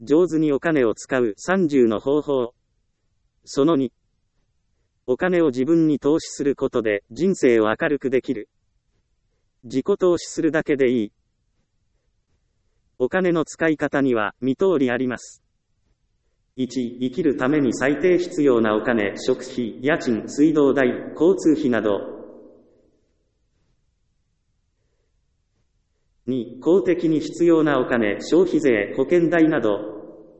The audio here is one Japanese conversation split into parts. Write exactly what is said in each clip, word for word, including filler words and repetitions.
上手にお金を使うさんじゅうの方法。そのに、お金を自分に投資することで人生を明るくできる。自己投資するだけでいい。お金の使い方にはに通りあります。いち、生きるために最低必要なお金、食費、家賃、水道代、交通費など。に、公的に必要なお金、消費税、保険代など。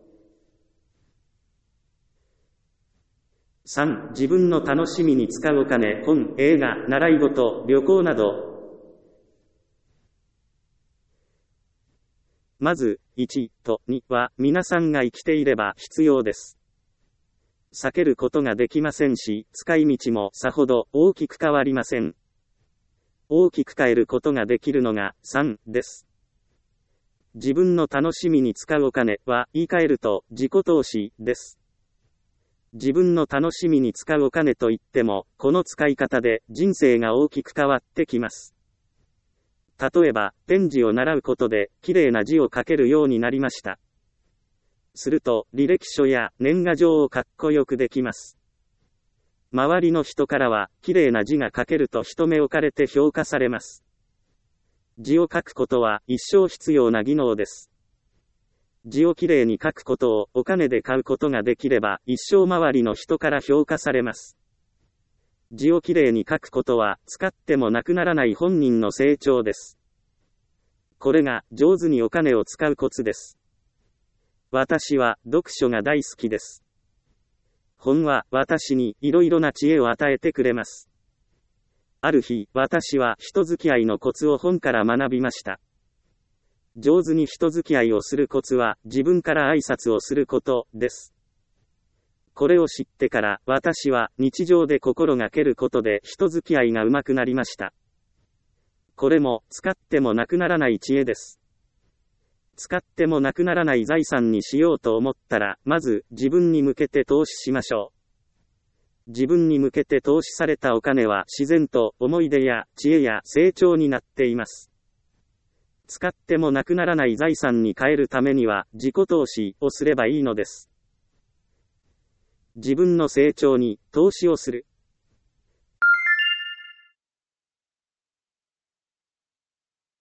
さん、自分の楽しみに使うお金、本、映画、習い事、旅行など。まず、いちとには皆さんが生きていれば必要です。避けることができませんし、使い道もさほど大きく変わりません。大きく変えることができるのがさんです。自分の楽しみに使うお金は言い換えると自己投資です。自分の楽しみに使うお金といっても、この使い方で人生が大きく変わってきます。例えば、ペン字を習うことで、きれいな字を書けるようになりました。すると、履歴書や年賀状をかっこよくできます。周りの人からは、きれいな字が書けると一目置かれて評価されます。字を書くことは一生必要な技能です。字をきれいに書くことをお金で買うことができれば、一生周りの人から評価されます。字をきれいに書くことは、使ってもなくならない本人の成長です。これが、上手にお金を使うコツです。私は、読書が大好きです。本は、私に、いろいろな知恵を与えてくれます。ある日、私は、人付き合いのコツを本から学びました。上手に人付き合いをするコツは、自分から挨拶をすることです。これを知ってから、私は日常で心がけることで人付き合いが上手くなりました。これも使ってもなくならない知恵です。使ってもなくならない財産にしようと思ったら、まず自分に向けて投資しましょう。自分に向けて投資されたお金は自然と思い出や知恵や成長になっています。使ってもなくならない財産に変えるためには自己投資をすればいいのです。自分の成長に投資をする。